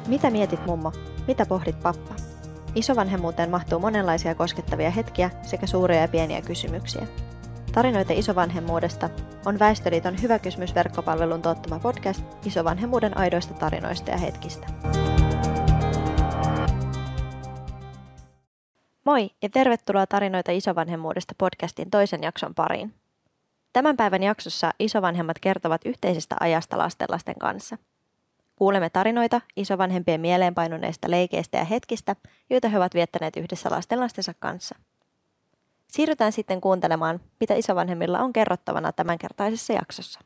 Mitä mietit, mummo? Mitä pohdit, pappa? Isovanhemmuuteen mahtuu monenlaisia koskettavia hetkiä sekä suuria ja pieniä kysymyksiä. Tarinoita isovanhemmuudesta on Väestöliiton Hyvä kysymys -verkkopalvelun tuottama podcast isovanhemmuuden aidoista tarinoista ja hetkistä. Moi ja tervetuloa Tarinoita isovanhemmuudesta podcastin toisen jakson pariin. Tämän päivän jaksossa isovanhemmat kertovat yhteisestä ajasta lastenlasten kanssa. Kuulemme tarinoita isovanhempien mieleenpainuneista leikeistä ja hetkistä, joita he ovat viettäneet yhdessä lastenlastensa kanssa. Siirrytään sitten kuuntelemaan, mitä isovanhemmilla on kerrottavana tämänkertaisessa jaksossa.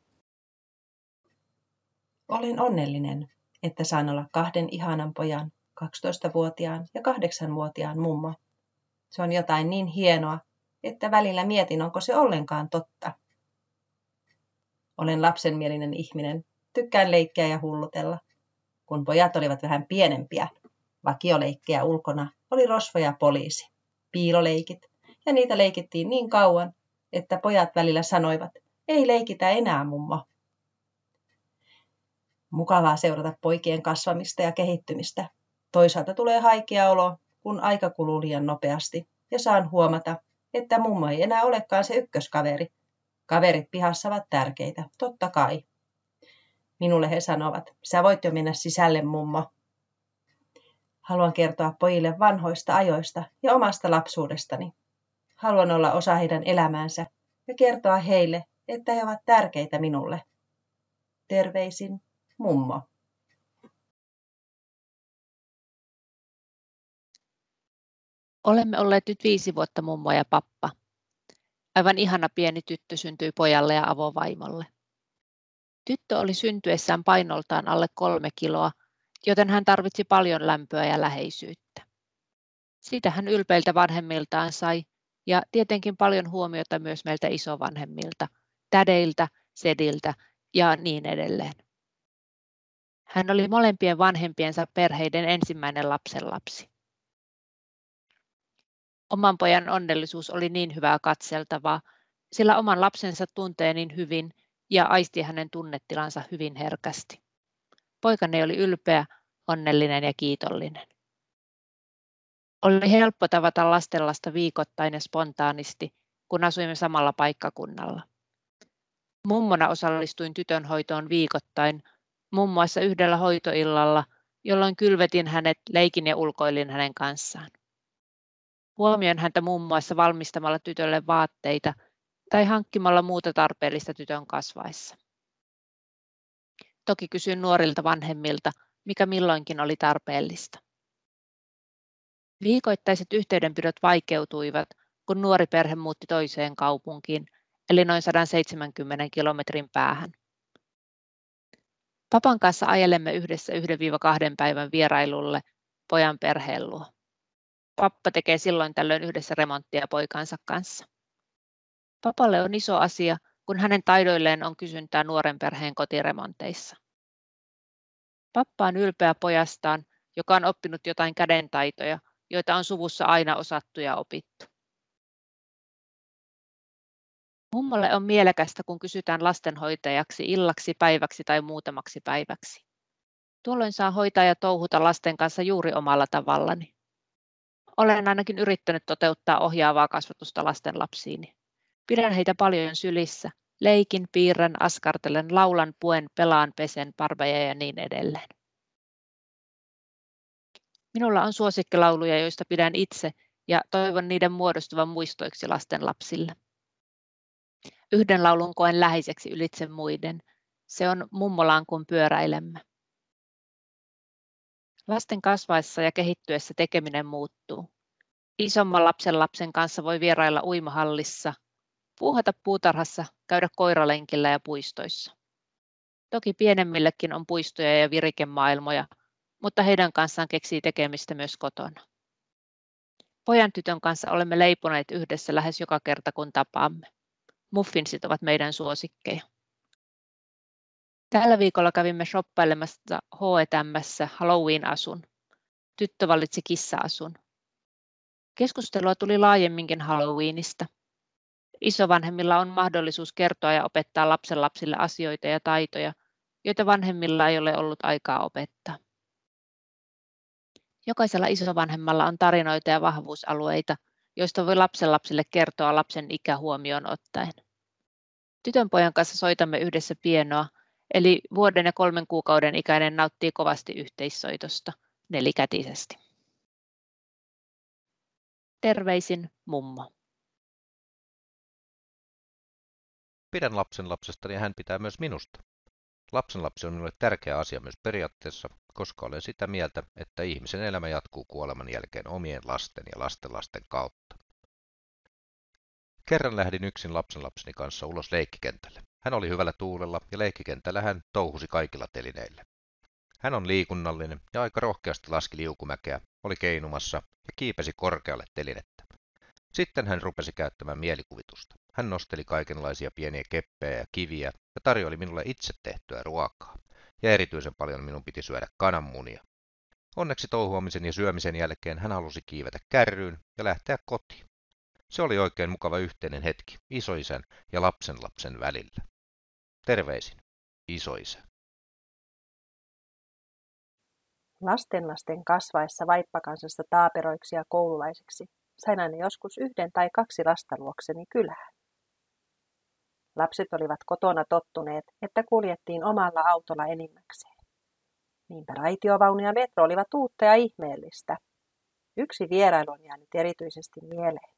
Olen onnellinen, että saan olla 2 ihanan pojan, 12-vuotiaan ja 8-vuotiaan mummo. Se on jotain niin hienoa, että välillä mietin, onko se ollenkaan totta. Olen lapsenmielinen ihminen. Tykkään leikkiä ja hullutella. Kun pojat olivat vähän pienempiä, vakioleikkejä ulkona oli rosvo ja poliisi, piiloleikit, ja niitä leikittiin niin kauan, että pojat välillä sanoivat, ei leikitä enää, mummo. Mukavaa seurata poikien kasvamista ja kehittymistä. Toisaalta tulee haikea olo, kun aika kuluu liian nopeasti, ja saan huomata, että mummo ei enää olekaan se ykköskaveri. Kaverit pihassa ovat tärkeitä, totta kai. Minulle he sanovat, sä voit jo mennä sisälle, mummo. Haluan kertoa pojille vanhoista ajoista ja omasta lapsuudestani. Haluan olla osa heidän elämäänsä ja kertoa heille, että he ovat tärkeitä minulle. Terveisin, mummo. Olemme olleet nyt 5 vuotta mummo ja pappa. Aivan ihana pieni tyttö syntyi pojalle ja avovaimolle. Tyttö oli syntyessään painoltaan alle 3 kiloa, joten hän tarvitsi paljon lämpöä ja läheisyyttä. Siitä hän ylpeiltä vanhemmiltaan sai ja tietenkin paljon huomiota myös meiltä isovanhemmilta, tädeiltä, sediltä ja niin edelleen. Hän oli molempien vanhempiensa perheiden ensimmäinen lapsenlapsi. Oman pojan onnellisuus oli niin hyvää katseltavaa, sillä oman lapsensa tuntee niin hyvin ja aisti hänen tunnetilansa hyvin herkästi. Poikani oli ylpeä, onnellinen ja kiitollinen. Oli helppo tavata lastenlasta viikoittain ja spontaanisti, kun asuimme samalla paikkakunnalla. Mummona osallistuin tytön hoitoon viikoittain, muun muassa yhdellä hoitoillalla, jolloin kylvetin hänet, leikin ja ulkoilin hänen kanssaan. Huomioin häntä muun muassa valmistamalla tytölle vaatteita tai hankkimalla muuta tarpeellista tytön kasvaessa. Toki kysyin nuorilta vanhemmilta, mikä milloinkin oli tarpeellista. Viikoittaiset yhteydenpidot vaikeutuivat, kun nuori perhe muutti toiseen kaupunkiin, eli noin 170 kilometrin päähän. Papan kanssa ajelemme yhdessä 1-2 päivän vierailulle pojan perheen luo. Pappa tekee silloin tällöin yhdessä remonttia poikansa kanssa. Papalle on iso asia, kun hänen taidoilleen on kysyntää nuoren perheen kotiremonteissa. Pappa on ylpeä pojastaan, joka on oppinut jotain kädentaitoja, joita on suvussa aina osattu ja opittu. Mummolle on mielekästä, kun kysytään lastenhoitajaksi illaksi, päiväksi tai muutamaksi päiväksi. Tuolloin saa hoitaa ja touhuta lasten kanssa juuri omalla tavallani. Olen ainakin yrittänyt toteuttaa ohjaavaa kasvatusta lastenlapsiini. Pidän heitä paljon sylissä. Leikin, piirrän, askartelen, laulan, puen, pelaan, pesen, parveja ja niin edelleen. Minulla on suosikkilauluja, joista pidän itse ja toivon niiden muodostuvan muistoiksi lastenlapsille. Yhden laulun koen läheiseksi ylitse muiden. Se on Mummolaan kun pyöräilemme. Lasten kasvaessa ja kehittyessä tekeminen muuttuu. Isomman lapsen kanssa voi vierailla uimahallissa, puuhata puutarhassa, käydä koiralenkillä ja puistoissa. Toki pienemmillekin on puistoja ja virikemaailmoja, mutta heidän kanssaan keksii tekemistä myös kotona. Pojan tytön kanssa olemme leiponeet yhdessä lähes joka kerta kun tapaamme. Muffinsit ovat meidän suosikkeja. Tällä viikolla kävimme shoppailemassa H&M:ssä Halloween-asun. Tyttö valitsi kissa-asun. Keskustelua tuli laajemminkin Halloweenista. Isovanhemmilla on mahdollisuus kertoa ja opettaa lapsenlapsille asioita ja taitoja, joita vanhemmilla ei ole ollut aikaa opettaa. Jokaisella isovanhemmalla on tarinoita ja vahvuusalueita, joista voi lapsenlapsille kertoa lapsen ikä huomioon ottaen. Tytönpojan kanssa soitamme yhdessä pienoa, eli 1 vuoden ja 3 kuukauden ikäinen nauttii kovasti yhteissoitosta, nelikätisesti. Terveisin mummo. Pidän lapsenlapsestani ja hän pitää myös minusta. Lapsenlapsi on minulle tärkeä asia myös periaatteessa, koska olen sitä mieltä, että ihmisen elämä jatkuu kuoleman jälkeen omien lasten ja lastenlasten kautta. Kerran lähdin yksin lapsenlapseni kanssa ulos leikkikentälle. Hän oli hyvällä tuulella ja leikkikentällä hän touhusi kaikilla telineillä. Hän on liikunnallinen ja aika rohkeasti laski liukumäkeä, oli keinumassa ja kiipesi korkealle telinettä. Sitten hän rupesi käyttämään mielikuvitusta. Hän nosteli kaikenlaisia pieniä keppejä ja kiviä ja tarjoili minulle itse tehtyä ruokaa. Ja erityisen paljon minun piti syödä kananmunia. Onneksi touhuamisen ja syömisen jälkeen hän halusi kiivetä kärryyn ja lähteä kotiin. Se oli oikein mukava yhteinen hetki isoisän ja lapsenlapsen välillä. Terveisin, isoisä. Lastenlasten kasvaessa vaippakansasta taaperoiksi ja koululaisiksi sain aina joskus 1 tai 2 lasta luokseni kylään. Lapset olivat kotona tottuneet, että kuljettiin omalla autolla enimmäkseen. Niinpä raitiovaunu ja metro olivat uutta ja ihmeellistä. Yksi vierailu on jäänyt erityisesti mieleen.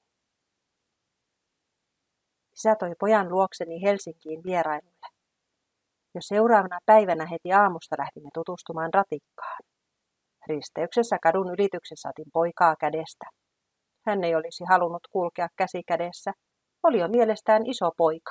Isä toi pojan luokseni Helsinkiin vierailulle. Jo seuraavana päivänä heti aamusta lähdimme tutustumaan ratikkaan. Risteyksessä kadun ylityksessä otin poikaa kädestä. Hän ei olisi halunnut kulkea käsi kädessä, oli jo mielestään iso poika.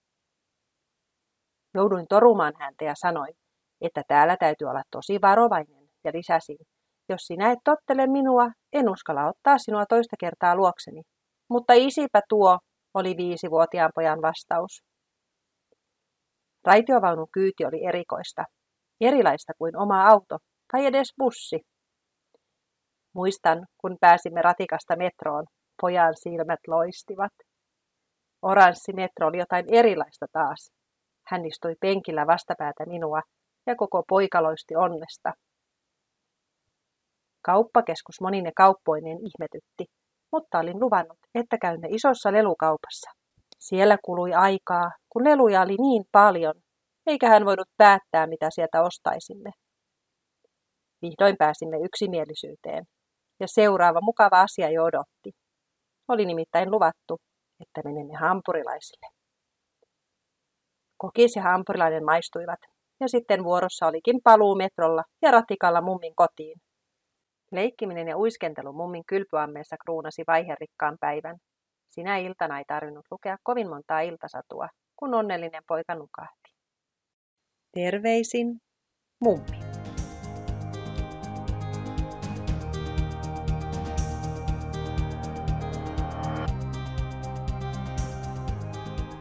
Jouduin torumaan häntä ja sanoin, että täällä täytyy olla tosi varovainen, ja lisäsin, jos sinä et tottele minua, en uskalla ottaa sinua toista kertaa luokseni. Mutta isipä tuo, oli 5-vuotiaan pojan vastaus. Raitiovaunun kyyti oli erikoista, erilaista kuin oma auto tai edes bussi. Muistan, kun pääsimme ratikasta metroon, pojan silmät loistivat. Oranssi metro oli jotain erilaista taas. Hän istui penkillä vastapäätä minua ja koko poika loisti onnesta. Kauppakeskus monine kauppoineen ihmetytti, mutta olin luvannut, että käymme isossa lelukaupassa. Siellä kului aikaa, kun leluja oli niin paljon, eikä hän voinut päättää, mitä sieltä ostaisimme. Vihdoin pääsimme yksimielisyyteen, ja seuraava mukava asia jo odotti. Oli nimittäin luvattu, että menemme hampurilaisille. Kokis ja hampurilainen maistuivat, ja sitten vuorossa olikin paluu metrolla ja ratikalla mummin kotiin. Leikkiminen ja uiskentelu mummin kylpyammeessa kruunasi vaiherikkaan päivän. Sinä iltana ei tarvinnut lukea kovin montaa iltasatua, kun onnellinen poika nukahti. Terveisin, mummi.